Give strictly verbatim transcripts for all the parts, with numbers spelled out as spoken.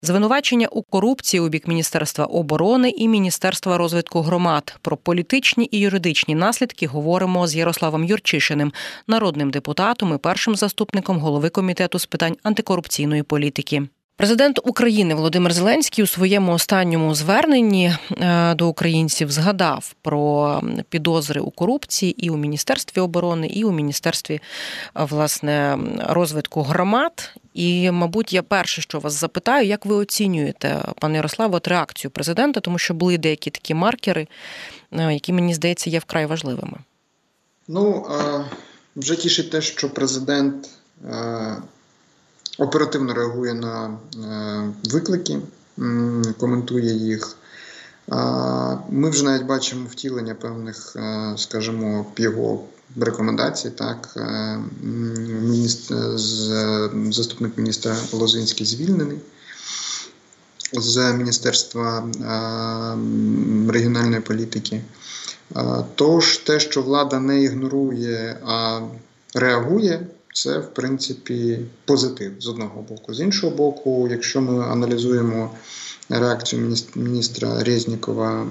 Звинувачення у корупції у бік Міністерства оборони і Міністерства розвитку громад. Про політичні і юридичні наслідки говоримо з Ярославом Юрчишиним, народним депутатом і першим заступником голови Комітету з питань антикорупційної політики. Президент України Володимир Зеленський у своєму останньому зверненні до українців згадав про підозри у корупції і у Міністерстві оборони, і у Міністерстві, власне, розвитку громад. І, мабуть, я перше, що вас запитаю, як ви оцінюєте, пане Ярославе, от реакцію президента, тому що були деякі такі маркери, які, мені здається, є вкрай важливими. Ну, вже тішить те, що президент оперативно реагує на виклики, коментує їх. Ми вже навіть бачимо втілення певних, скажімо, його рекомендацій. Так, міністр, заступник міністра Лозинський звільнений з Міністерства регіональної політики. Тож те, що влада не ігнорує, а реагує, це, в принципі, позитив з одного боку. З іншого боку, якщо ми аналізуємо реакцію міністра Резнікова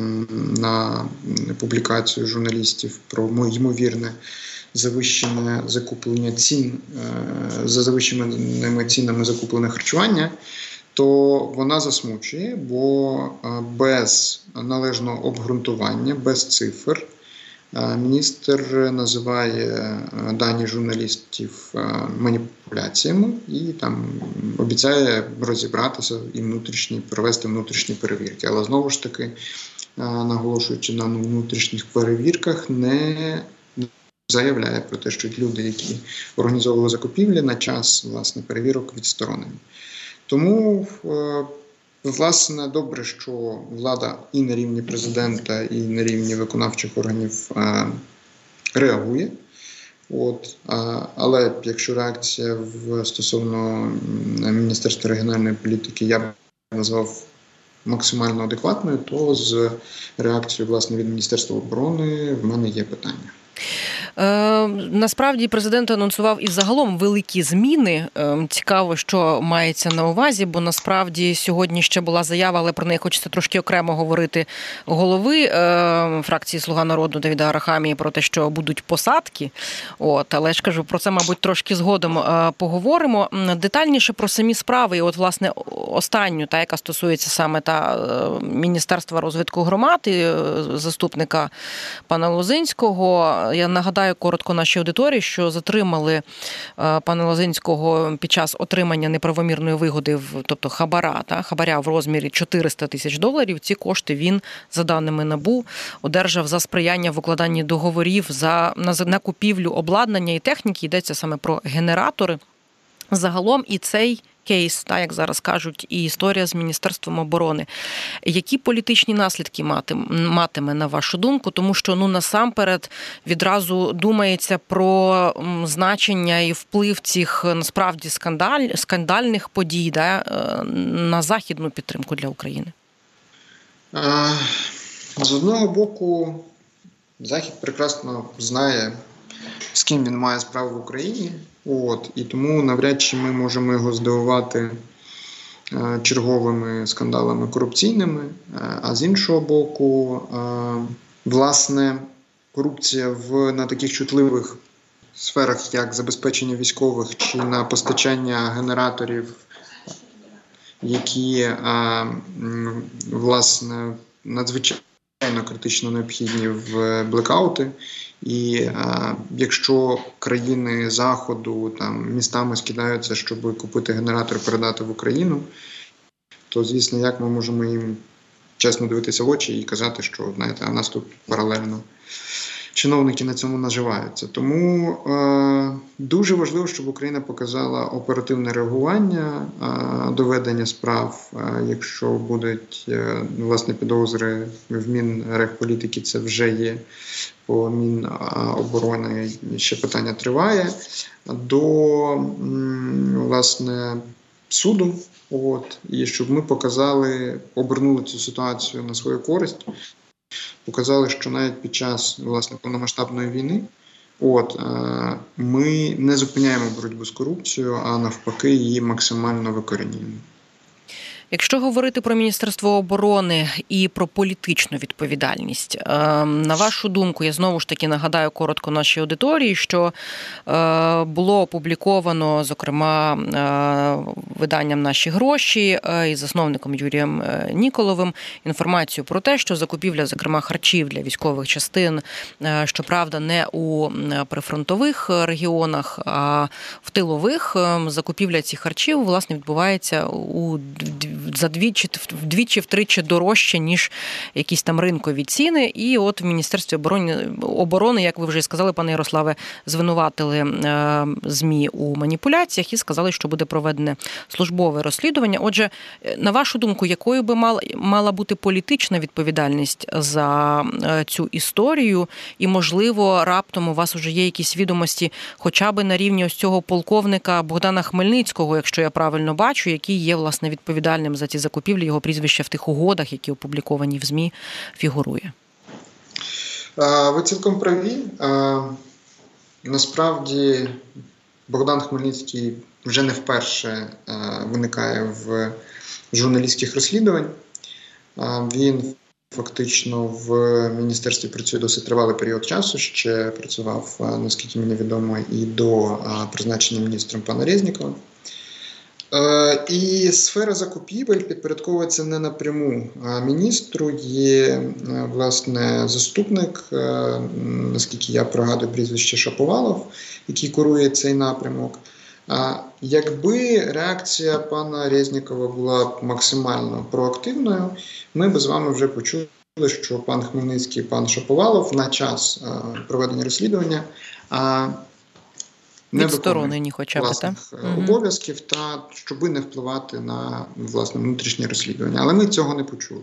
на публікацію журналістів про ймовірне завищене закуплення цін, за завищеними цінами закуплене харчування, то вона засмучує, бо без належного обґрунтування, без цифр, міністр називає дані журналістів маніпуляціями і там обіцяє розібратися і внутрішні, провести внутрішні перевірки. Але знову ж таки, наголошуючи на внутрішніх перевірках, не заявляє про те, що люди, які організовували закупівлі, на час, власне, перевірок відсторонені. Тому, власне, добре, що влада і на рівні президента, і на рівні виконавчих органів е, реагує. От, а, але якщо реакція в, стосовно Міністерства регіональної політики я б назвав максимально адекватною, то з реакцією, власне, від Міністерства оборони в мене є питання. Е, насправді президент анонсував і загалом великі зміни. Е, цікаво, що мається на увазі, бо насправді сьогодні ще була заява, але про неї хочеться трошки окремо говорити, голови е, фракції «Слуга народу» Давида Арахамії про те, що будуть посадки. От, але ж кажу, про це, мабуть, трошки згодом е, поговоримо. Детальніше про самі справи, і от, власне, останню, та, яка стосується саме та е, Міністерства розвитку громад і е, заступника пана Лозинського. Я нагадаю коротко нашій аудиторії, що затримали пана Лозинського під час отримання неправомірної вигоди, тобто хабара, та, хабаря в розмірі чотириста тисяч доларів. Ці кошти він, за даними НАБУ, одержав за сприяння в укладанні договорів за, на, на купівлю обладнання і техніки. Йдеться саме про генератори. Загалом і цей кейс, так, як зараз кажуть, і історія з Міністерством оборони. Які політичні наслідки матиме, на вашу думку? Тому що, ну, насамперед, відразу думається про значення і вплив цих, насправді, скандаль, скандальних подій, да, на західну підтримку для України. З одного боку, Захід прекрасно знає, з ким він має справу в Україні. От, і тому навряд чи ми можемо його здивувати е, черговими скандалами корупційними. Е, а з іншого боку, е, власне, корупція в, на таких чутливих сферах, як забезпечення військових чи на постачання генераторів, які, е, власне, надзвичайно критично необхідні в блекаути. І е, якщо країни Заходу там містами скидаються, щоб купити генератор і передати в Україну, то, звісно, як ми можемо їм чесно дивитися в очі і казати, що, знаєте, а в нас тут паралельно чиновники на цьому наживаються. Тому е, дуже важливо, щоб Україна показала оперативне реагування, е, доведення справ. Е, якщо будуть, е, власне, підозри в Мінрегполітики, це вже є. По Міноборони ще питання триває. До, власне, суду. От, і щоб ми показали, обернули цю ситуацію на свою користь. Показали, що навіть під час, власне, повномасштабної війни от, ми не зупиняємо боротьбу з корупцією, а навпаки її максимально викорінюємо. Якщо говорити про Міністерство оборони і про політичну відповідальність, на вашу думку, я знову ж таки нагадаю коротко нашій аудиторії, що було опубліковано, зокрема, виданням «Наші гроші» і засновником Юрієм Ніколовим інформацію про те, що закупівля, зокрема, харчів для військових частин, щоправда, не у прифронтових регіонах, а в тилових, закупівля цих харчів, власне, відбувається у задвічі, вдвічі, втричі дорожче, ніж якісь там ринкові ціни. І от в Міністерстві оборони, оборони, як ви вже сказали, пане Ярославе, звинуватили ЗМІ у маніпуляціях і сказали, що буде проведене службове розслідування. Отже, на вашу думку, якою би мала, мала бути політична відповідальність за цю історію? І, можливо, раптом у вас вже є якісь відомості хоча б на рівні ось цього полковника Богдана Хмельницького, якщо я правильно бачу, який є, власне, відповідальним за ці закупівлі, його прізвище в тих угодах, які опубліковані в ЗМІ, фігурує? Ви цілком праві. Насправді, Богдан Хмельницький вже не вперше виникає в журналістських розслідувань. Він фактично в міністерстві працює досить тривалий період часу, ще працював, наскільки мені відомо, і до призначення міністром пана Резнікова. І сфера закупівель підпорядковується не напряму міністру, є, власне, заступник, наскільки я пригадую, прізвище Шаповалов, який курує цей напрямок. Якби реакція пана Резнікова була максимально проактивною, ми б з вами вже почули, що пан Хмельницький і пан Шаповалов на час проведення розслідування не відсторонені хоча б, власних обов'язків, та щоби не впливати на, власне, внутрішнє розслідування. Але ми цього не почули.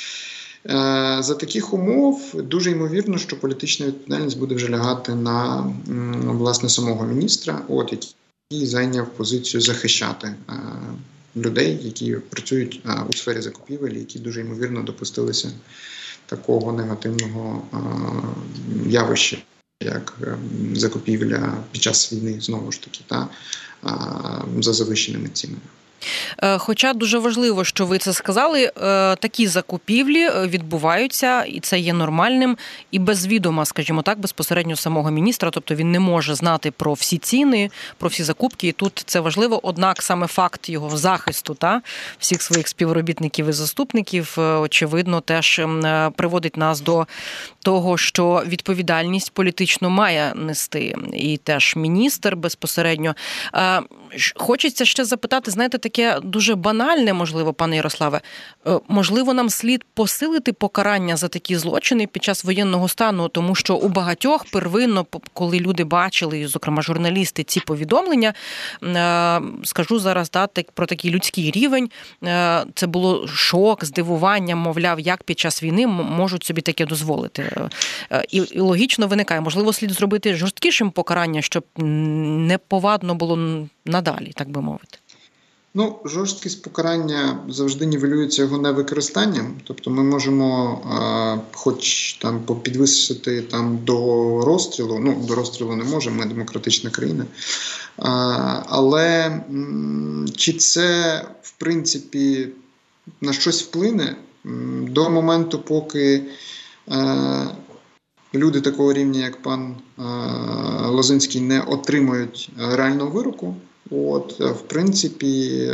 За таких умов дуже ймовірно, що політична відповідальність буде вже лягати на, власне, самого міністра, от, який зайняв позицію захищати людей, які працюють у сфері закупівель, які дуже ймовірно допустилися такого негативного явища, як закупівля під час війни, знову ж таки, та, за завищеними цінами. Хоча дуже важливо, що ви це сказали, такі закупівлі відбуваються, і це є нормальним, і без відома, скажімо так, безпосередньо самого міністра, тобто він не може знати про всі ціни, про всі закупки, і тут це важливо, однак саме факт його захисту, та, всіх своїх співробітників і заступників, очевидно, теж приводить нас до того, що відповідальність політично має нести і теж міністр безпосередньо. Хочеться ще запитати, знаєте, таке дуже банальне, можливо, пане Ярославе, можливо, нам слід посилити покарання за такі злочини під час воєнного стану, тому що у багатьох первинно, коли люди бачили, зокрема журналісти, ці повідомлення, скажу зараз да, про такий людський рівень, це було шок, здивування, мовляв, як під час війни можуть собі таке дозволити. І, і логічно виникає, можливо, слід зробити жорсткішим покарання, щоб не повадно було надалі, так би мовити. Ну, жорсткість покарання завжди нівелюється його невикористанням. Тобто ми можемо е, хоч там підвисити там, до розстрілу, ну, до розстрілу не можемо, ми демократична країна. Е, але м, чи це, в принципі, на щось вплине? М, до моменту, поки е, люди такого рівня, як пан е, Лозинський, не отримають реального вироку, от, в принципі,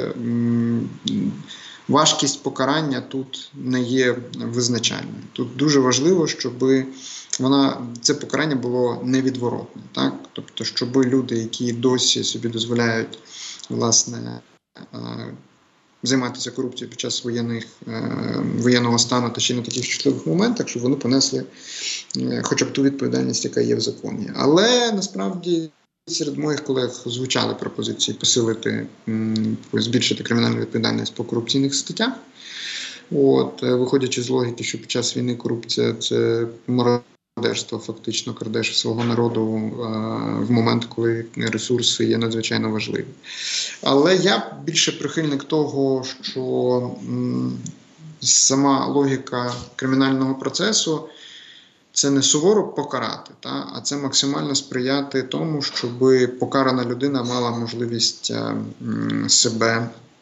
важкість покарання тут не є визначальною. Тут дуже важливо, щоб вона, це покарання було невідворотне. Так? Тобто, щоб люди, які досі собі дозволяють, власне, займатися корупцією під час воєнних, воєнного стану та ще на таких чутливих моментах, щоб вони понесли хоча б ту відповідальність, яка є в законі. Але, насправді, серед моїх колег звучали пропозиції посилити, збільшити кримінальну відповідальність по корупційних статтях. От, виходячи з логіки, що під час війни корупція – це мародерство, фактично, крадеш свого народу в момент, коли ресурси є надзвичайно важливі. Але я більше прихильник того, що сама логіка кримінального процесу – це не суворо покарати, та, а це максимально сприяти тому, щоб покарана людина мала можливість себе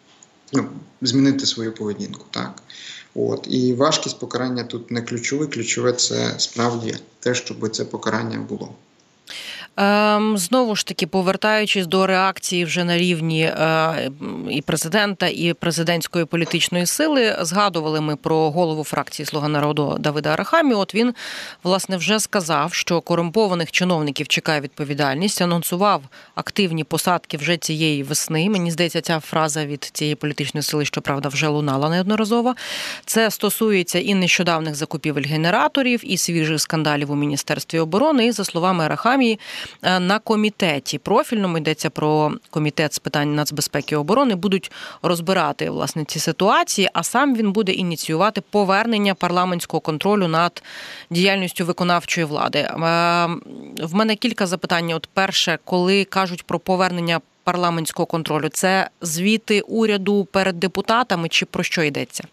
ну, змінити свою поведінку. Так? От. І важкість покарання тут не ключове, ключове – це справді те, щоб це покарання було. Ем, знову ж таки, повертаючись до реакції вже на рівні е, і президента, і президентської політичної сили, згадували ми про голову фракції «Слуга народу» Давида Арахамію. От він, власне, вже сказав, що корумпованих чиновників чекає відповідальність, анонсував активні посадки вже цієї весни. Мені здається, ця фраза від цієї політичної сили, щоправда, вже лунала неодноразово. Це стосується і нещодавних закупівель генераторів, і свіжих скандалів у Міністерстві оборони. І, за словами Арахамії, на комітеті профільному, йдеться про комітет з питань нацбезпеки і оборони, будуть розбирати, власне, ці ситуації, а сам він буде ініціювати повернення парламентського контролю над діяльністю виконавчої влади. В мене кілька запитань. От перше, коли кажуть про повернення парламентського контролю, це звіти уряду перед депутатами чи про що йдеться?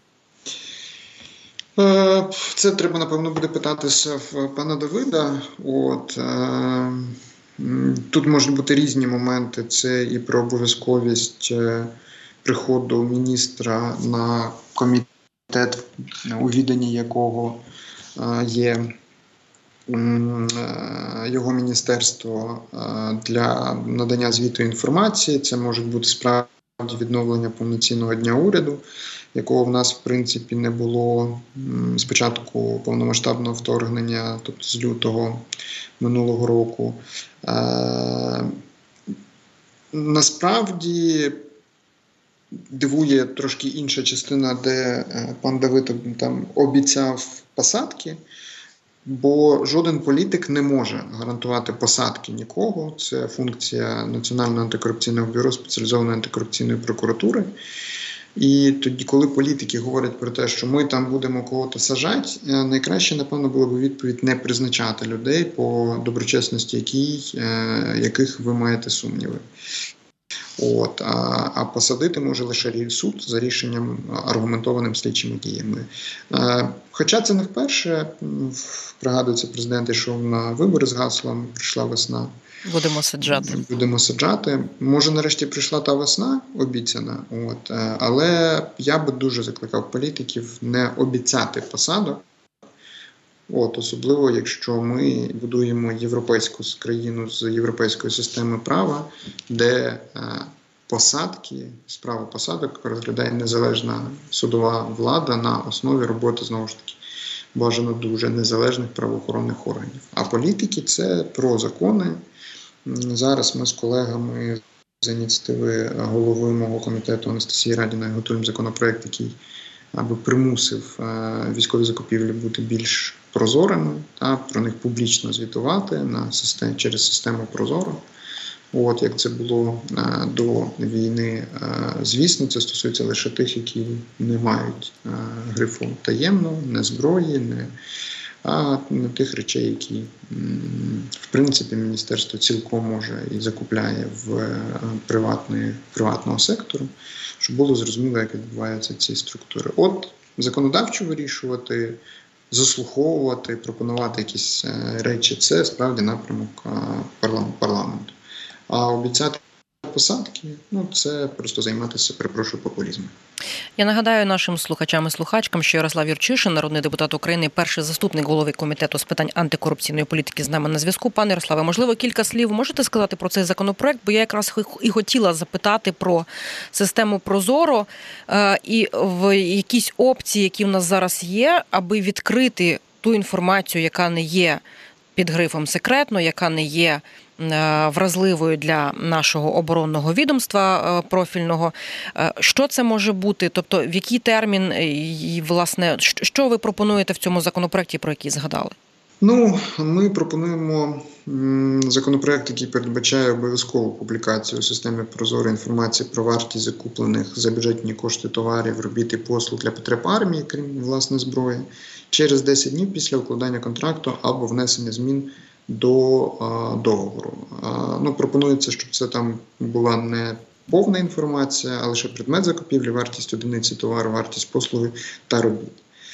Це треба, напевно, буде питатися в пана Давида. От, тут можуть бути різні моменти. Це і про обов'язковість приходу міністра на комітет, у віданні якого є його міністерство для надання звіту інформації. Це може бути справді відновлення повноцінного дня уряду, якого в нас, в принципі, не було з початку повномасштабного вторгнення, тобто з лютого минулого року. Е, насправді, дивує трошки інша частина, де пан Давид там обіцяв посадки, бо жоден політик не може гарантувати посадки нікого. Це функція Національного антикорупційного бюро, спеціалізованої антикорупційної прокуратури. І тоді, коли політики говорять про те, що ми там будемо кого-то саджати, найкраще, напевно, було б відповідь не призначати людей по доброчесності, якій, яких ви маєте сумніви. От, а, а посадити може лише суд за рішенням, аргументованим слідчими діями. А, хоча це не вперше, пригадується, президент йшов на вибори з гаслом «Прийшла весна». Будемо саджати. Будемо саджати. Може, нарешті прийшла та весна обіцяна, от, але я би дуже закликав політиків не обіцяти посадок. От, особливо, якщо ми будуємо європейську країну з європейської системи права, де е, посадки, справу посадок розглядає незалежна судова влада на основі роботи, знову ж таки, бажано дуже незалежних правоохоронних органів. А політики – це про закони. Зараз ми з колегами з ініціативи голови мого комітету Анастасії Радіної готуємо законопроект, який аби примусив військові закупівлі бути більш прозорими, та про них публічно звітувати на систем, через систему Прозоро. От, як це було а, до війни. А, звісно, це стосується лише тих, які не мають а, грифу таємно, не зброї, не, а не тих речей, які, м, в принципі, міністерство цілком може і закупляє в а, приватної, приватного сектору, щоб було зрозуміло, як відбуваються ці структури. От, законодавчо вирішувати, заслуховувати, пропонувати якісь а, речі – це справді напрямок а, парламенту. А обіцяти посадки, ну, це просто займатися, перепрошую, популізмом. Я нагадаю нашим слухачам і слухачкам, що Ярослав Юрчишин, народний депутат України, перший заступник голови комітету з питань антикорупційної політики, з нами на зв'язку. Пане Ярославе, можливо, кілька слів можете сказати про цей законопроект? Бо я якраз і хотіла запитати про систему Прозоро і в якісь опції, які в нас зараз є, аби відкрити ту інформацію, яка не є під грифом секретно, яка не є вразливою для нашого оборонного відомства профільного. Що це може бути? Тобто, в який термін, і, власне, що ви пропонуєте в цьому законопроекті, про який згадали? Ну, ми пропонуємо законопроект, який передбачає обов'язкову публікацію у системі Прозоро інформації про вартість закуплених за бюджетні кошти товарів, робіт і послуг для потреб армії, крім, власне, зброї, через десять днів після укладання контракту або внесення змін до а, договору. А, ну, пропонується, щоб це там була не повна інформація, а лише предмет закупівлі, вартість одиниці товару, вартість послуги та робіт.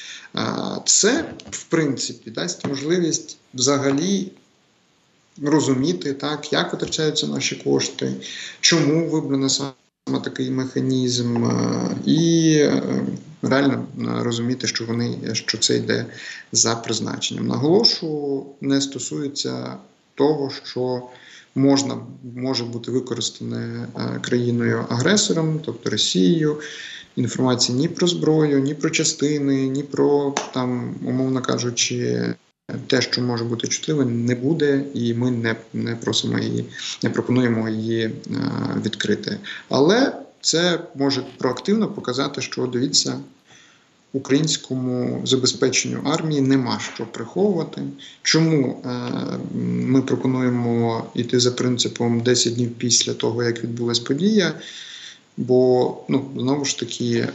А, це, в принципі, дасть можливість взагалі розуміти, так, як витрачаються наші кошти, чому вибрана саме саме такий механізм, і реально розуміти, що вони, що це йде за призначенням. Наголошую, не стосується того, що можна, може бути використане країною-агресором, тобто Росією, інформації ні про зброю, ні про частини, ні про, там, умовно кажучи, те, що може бути чутливим, не буде, і ми не, не просимо її, не пропонуємо її е, відкрити. Але це може проактивно показати, що, дивіться, українському забезпеченню армії нема що приховувати. Чому е, ми пропонуємо йти за принципом десять днів після того, як відбулась подія? Бо, ну, знову ж таки, е,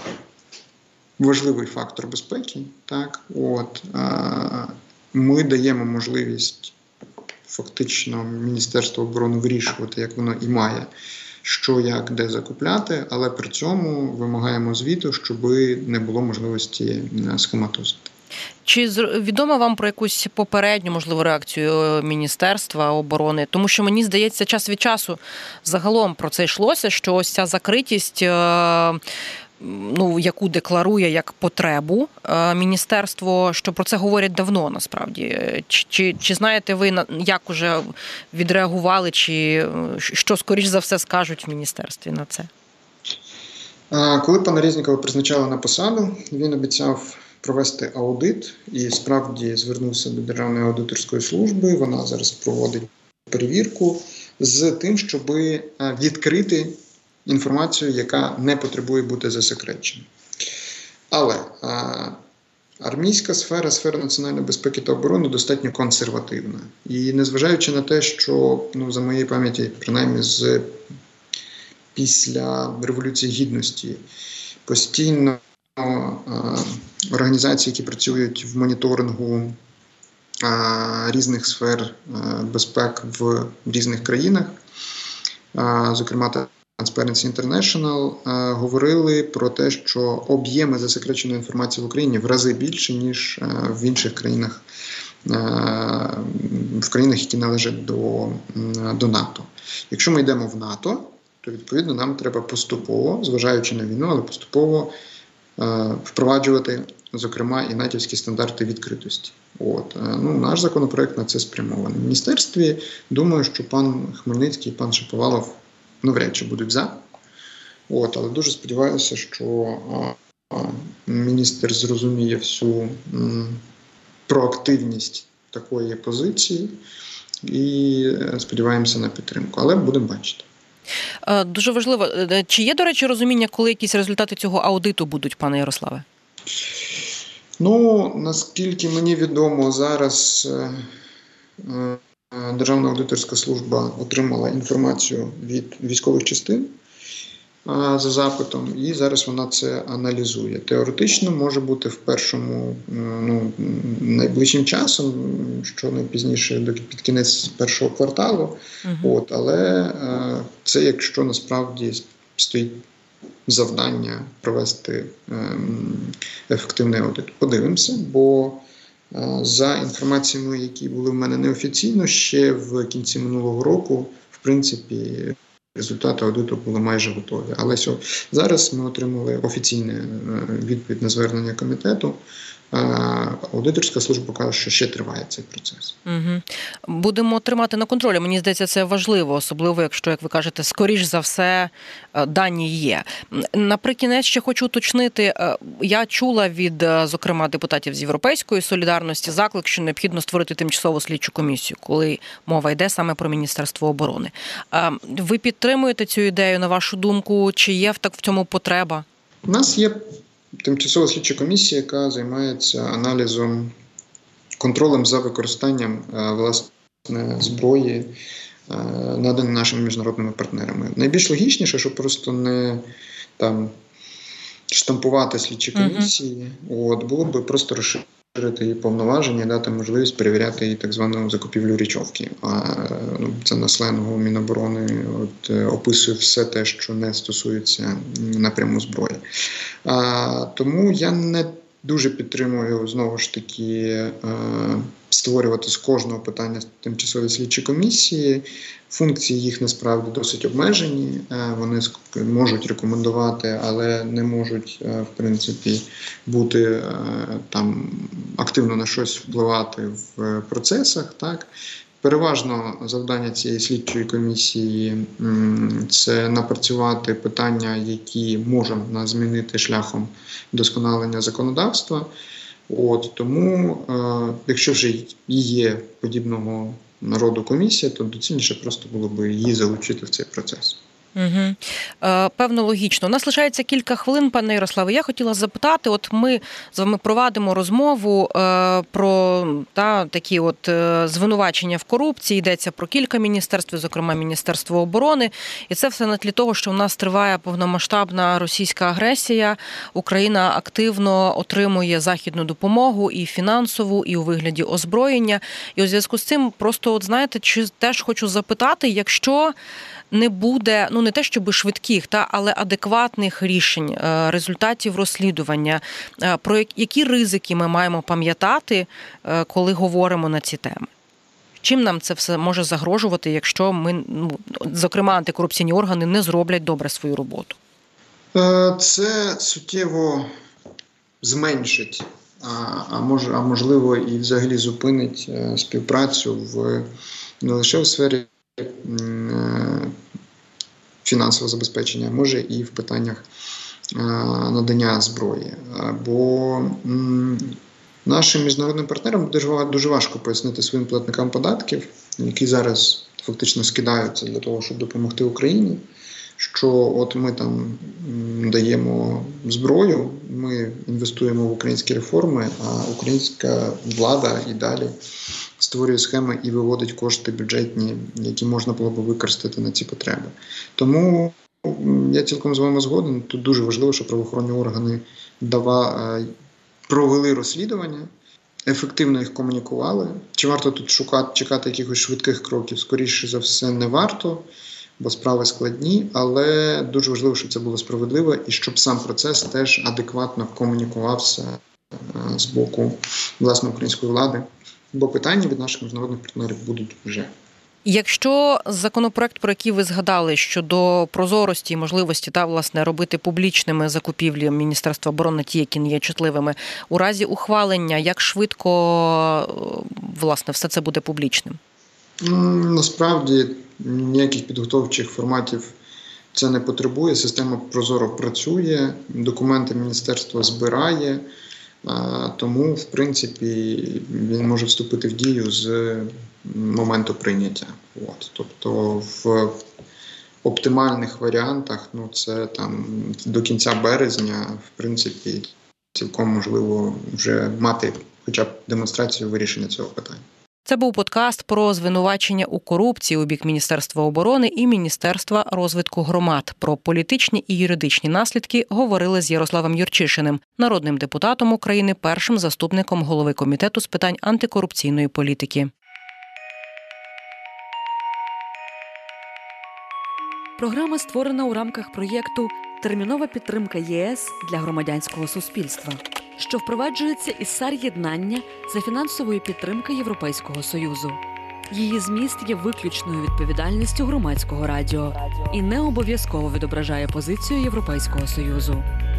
важливий фактор безпеки, так, от, е, ми даємо можливість фактично Міністерству оборони вирішувати, як воно і має, що, як, де закупляти, але при цьому вимагаємо звіту, щоб не було можливості схематозити. Чи відомо вам про якусь попередню, можливо, реакцію Міністерства оборони? Тому що, мені здається, час від часу загалом про це йшлося, що ось ця закритість, ну, яку декларує як потребу міністерство, що про це говорять давно, насправді. Чи, чи, чи знаєте ви, як уже відреагували, чи що, скоріш за все, скажуть в міністерстві на це? Коли пана Резнікова призначали на посаду, він обіцяв провести аудит і справді звернувся до Державної аудиторської служби. Вона зараз проводить перевірку з тим, щоб відкрити інформацію, яка не потребує бути засекреченою. Але а, армійська сфера, сфера національної безпеки та оборони достатньо консервативна. І незважаючи на те, що, ну, за моєї пам'яті, принаймні з після Революції Гідності, постійно а, організації, які працюють в моніторингу а, різних сфер а, безпек в різних країнах, а, зокрема, Transparency International, е, говорили про те, що об'єми засекреченої інформації в Україні в рази більше, ніж е, в інших країнах, е, в країнах, які належать до, до НАТО. Якщо ми йдемо в НАТО, то, відповідно, нам треба поступово, зважаючи на війну, але поступово е, впроваджувати, зокрема, і натівські стандарти відкритості. От. Е, ну, наш законопроект на це спрямований. В міністерстві, думаю, що пан Хмельницький і пан Шаповалов навряд чи будуть за. От, але дуже сподіваюся, що а, а, міністр зрозуміє всю м, проактивність такої позиції і сподіваємося на підтримку. Але будемо бачити. Дуже важливо. Чи є, до речі, розуміння, коли якісь результати цього аудиту будуть, пане Ярославе? Ну, наскільки мені відомо, зараз е, е, Державна аудиторська служба отримала інформацію від військових частин а, за запитом, і зараз вона це аналізує. Теоретично може бути в першому, ну, найближчим часом, що найпізніше до під кінець першого кварталу. Угу. От, але а, це, якщо насправді стоїть завдання провести ем, ефективний аудит. Подивимося, бо за інформаціями, які були в мене неофіційно, ще в кінці минулого року, в принципі, результати аудиту були майже готові. Але зараз ми отримали офіційну відповідь на звернення комітету. Аудиторська служба каже, що ще триває цей процес. Угу. Будемо тримати на контролі. Мені здається, це важливо, особливо, якщо, як ви кажете, скоріш за все дані є. Наприкінець ще хочу уточнити. Я чула від, зокрема, депутатів з Європейської солідарності заклик, що необхідно створити тимчасову слідчу комісію, коли мова йде саме про Міністерство оборони. Ви підтримуєте цю ідею, на вашу думку? Чи є так в цьому потреба? У нас є тимчасова слідча комісія, яка займається аналізом, контролем за використанням власне зброї, наданої нашими міжнародними партнерами. Найбільш логічніше, щоб просто не там штампувати слідчі комісії, uh-huh. от, було б просто розширити її повноваження, дати можливість перевіряти її так звану закупівлю річовки. А, ну, це на сленгу Міноборони от, описує все те, що не стосується напряму зброї. А, тому я не Дуже підтримую, знову ж таки, створювати з кожного питання тимчасові слідчі комісії. Функції їх насправді досить обмежені. Вони можуть рекомендувати, але не можуть, в принципі, бути там активно на щось впливати в процесах. Так? Переважно завдання цієї слідчої комісії – це напрацювати питання, які можна змінити шляхом вдосконалення законодавства. От, тому, е, якщо вже є подібного народу комісія, то доцільніше просто було б її залучити в цей процес. Угу. Е, певно, логічно. У нас лишається кілька хвилин, пане Ярославе. Я хотіла запитати, от ми з вами провадимо розмову е, про та, такі от е, звинувачення в корупції, йдеться про кілька міністерств, зокрема Міністерство оборони. І це все на тлі того, що у нас триває повномасштабна російська агресія. Україна активно отримує західну допомогу і фінансову, і у вигляді озброєння. І у зв'язку з цим просто, от знаєте, чи теж хочу запитати, якщо не буде, ну не те, щоб швидких, та, але адекватних рішень, результатів розслідування, про які ризики ми маємо пам'ятати, коли говоримо на ці теми? Чим нам це все може загрожувати, якщо ми, ну, зокрема, антикорупційні органи не зроблять добре свою роботу? Це суттєво зменшить, а, може, а можливо і взагалі зупинить співпрацю в, не лише в сфері фінансового забезпечення, а може і в питаннях надання зброї. Бо нашим міжнародним партнерам дуже важко пояснити своїм платникам податків, які зараз фактично скидаються для того, щоб допомогти Україні, що от ми там даємо зброю, ми інвестуємо в українські реформи, а українська влада і далі створює схеми і виводить кошти бюджетні, які можна було б використати на ці потреби. Тому я цілком з вами згоден. Тут дуже важливо, щоб правоохоронні органи дава, провели розслідування, ефективно їх комунікували. Чи варто тут шукати, чекати якихось швидких кроків? Скоріше за все, не варто, бо справи складні, але дуже важливо, щоб це було справедливо і щоб сам процес теж адекватно комунікувався з боку, власне, української влади. Бо питання від наших міжнародних партнерів будуть вже. Якщо законопроект, про який ви згадали, щодо прозорості і можливості та, власне, робити публічними закупівлі Міністерства оборони, ті, які не є чутливими, у разі ухвалення, як швидко, власне, все це буде публічним? Насправді, ніяких підготовчих форматів це не потребує. Система прозоро працює, документи міністерство збирає, тому, в принципі, він може вступити в дію з моменту прийняття. От. Тобто в оптимальних варіантах, ну, це там до кінця березня, в принципі, цілком можливо вже мати хоча б демонстрацію вирішення цього питання. Це був подкаст про звинувачення у корупції у бік Міністерства оборони і Міністерства розвитку громад. Про політичні і юридичні наслідки говорили з Ярославом Юрчишиним, народним депутатом України, першим заступником голови Комітету з питань антикорупційної політики. Програма створена у рамках проєкту «Термінова підтримка ЄС для громадянського суспільства», що впроваджується із САР-єднання за фінансової підтримки Європейського Союзу. Її зміст є виключною відповідальністю громадського радіо і не обов'язково відображає позицію Європейського Союзу.